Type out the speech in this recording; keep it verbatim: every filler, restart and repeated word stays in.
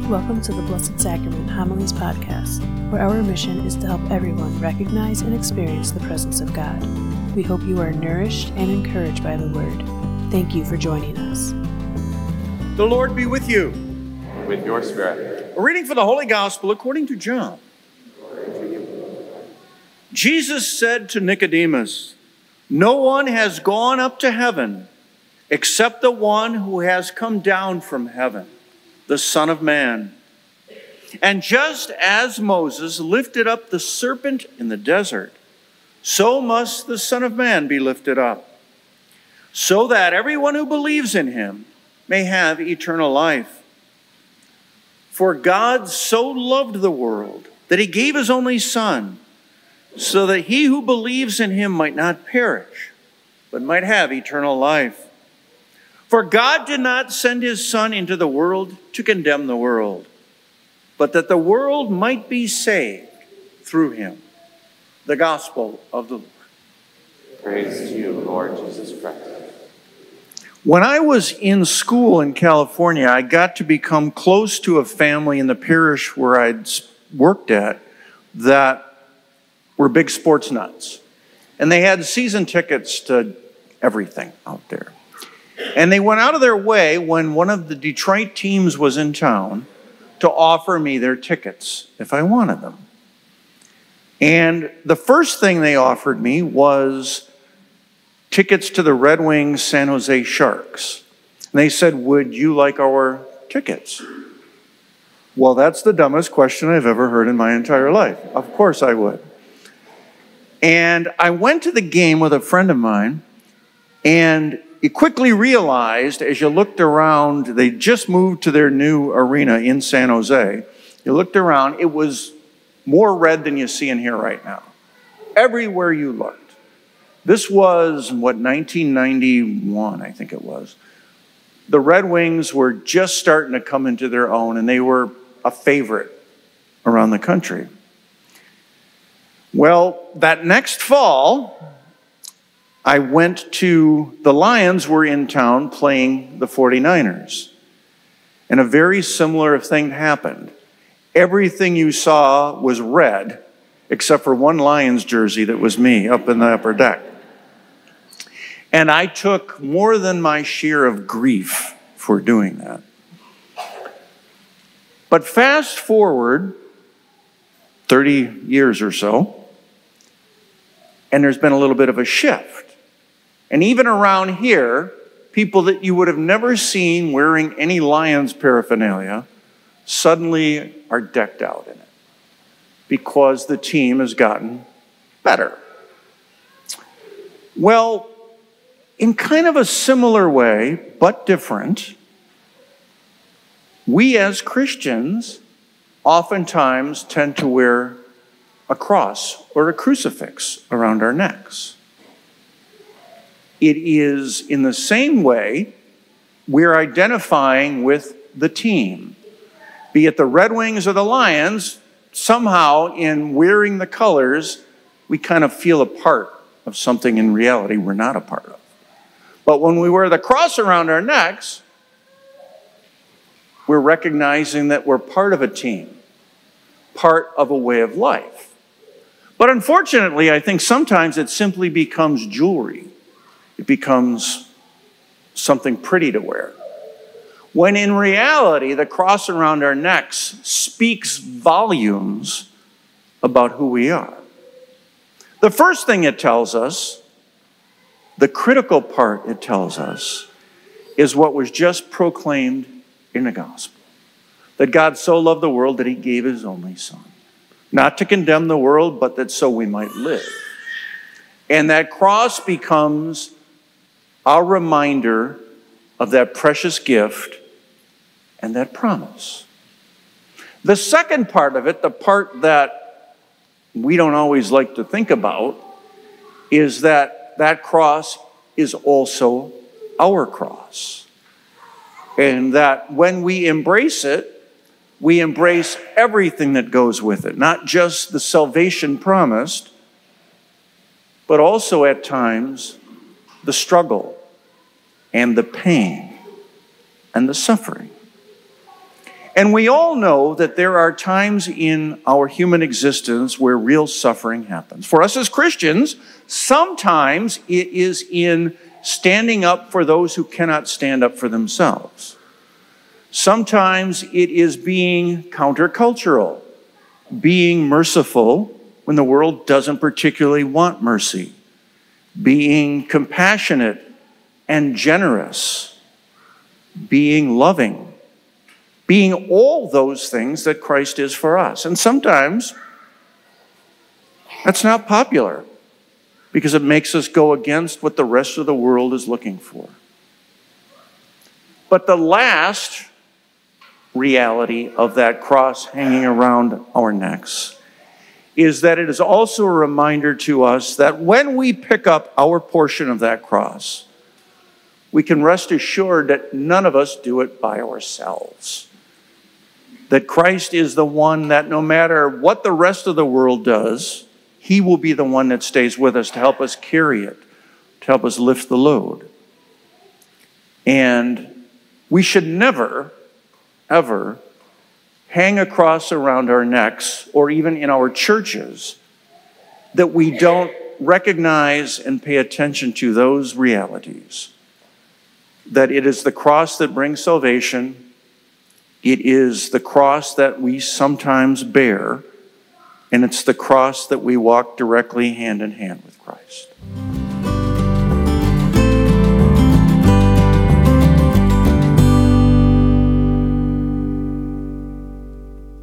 Welcome to the Blessed Sacrament Homilies Podcast, where our mission is to help everyone recognize and experience the presence of God. We hope you are nourished and encouraged by the Word. Thank you for joining us. The Lord be with you. With your spirit. A reading from the Holy Gospel according to John. Jesus said to Nicodemus, "No one has gone up to heaven except the one who has come down from heaven, the Son of Man. And just as Moses lifted up the serpent in the desert, so must the Son of Man be lifted up, so that everyone who believes in him may have eternal life. For God so loved the world that he gave his only Son, so that he who believes in him might not perish, but might have eternal life. For God did not send his Son into the world to condemn the world, but that the world might be saved through him." The Gospel of the Lord. Praise to you, Lord Jesus Christ. When I was in school in California, I got to become close to a family in the parish where I'd worked at that were big sports nuts. And they had season tickets to everything out there. And they went out of their way when one of the Detroit teams was in town to offer me their tickets if I wanted them. And the first thing they offered me was tickets to the Red Wings San Jose Sharks. And they said, "Would you like our tickets?" Well, that's the dumbest question I've ever heard in my entire life. Of course I would. And I went to the game with a friend of mine, and you quickly realized as you looked around, they just moved to their new arena in San Jose. You looked around, it was more red than you see in here right now. Everywhere you looked. This was, what, nineteen ninety-one, I think it was. The Red Wings were just starting to come into their own, and they were a favorite around the country. Well, that next fall, I went to, the Lions were in town playing the forty-niners. And a very similar thing happened. Everything you saw was red, except for one Lions jersey that was me up in the upper deck. And I took more than my share of grief for doing that. But fast forward thirty years or so, and there's been a little bit of a shift. And even around here, people that you would have never seen wearing any Lions paraphernalia suddenly are decked out in it because the team has gotten better. Well, in kind of a similar way, but different, we as Christians oftentimes tend to wear a cross or a crucifix around our necks. It is in the same way we're identifying with the team, be it the Red Wings or the Lions. Somehow in wearing the colors, we kind of feel a part of something in reality we're not a part of. But when we wear the cross around our necks, we're recognizing that we're part of a team, part of a way of life. But unfortunately, I think sometimes it simply becomes jewelry. It becomes something pretty to wear. When in reality, the cross around our necks speaks volumes about who we are. The first thing it tells us, the critical part it tells us, is what was just proclaimed in the gospel. That God so loved the world that he gave his only Son. Not to condemn the world, but that so we might live. And that cross becomes our reminder of that precious gift and that promise. The second part of it, the part that we don't always like to think about, is that that cross is also our cross. And that when we embrace it, we embrace everything that goes with it, not just the salvation promised, but also at times the struggle and the pain and the suffering. And we all know that there are times in our human existence where real suffering happens. For us as Christians, sometimes it is in standing up for those who cannot stand up for themselves. Sometimes it is being countercultural, being merciful when the world doesn't particularly want mercy, being compassionate and generous, being loving, being all those things that Christ is for us. And sometimes that's not popular because it makes us go against what the rest of the world is looking for. But the last reality of that cross hanging around our necks is that it is also a reminder to us that when we pick up our portion of that cross, we can rest assured that none of us do it by ourselves. That Christ is the one that no matter what the rest of the world does, he will be the one that stays with us to help us carry it, to help us lift the load. And we should never, ever hang a cross around our necks or even in our churches that we don't recognize and pay attention to those realities. That it is the cross that brings salvation. It is the cross that we sometimes bear. And it's the cross that we walk directly hand in hand with Christ.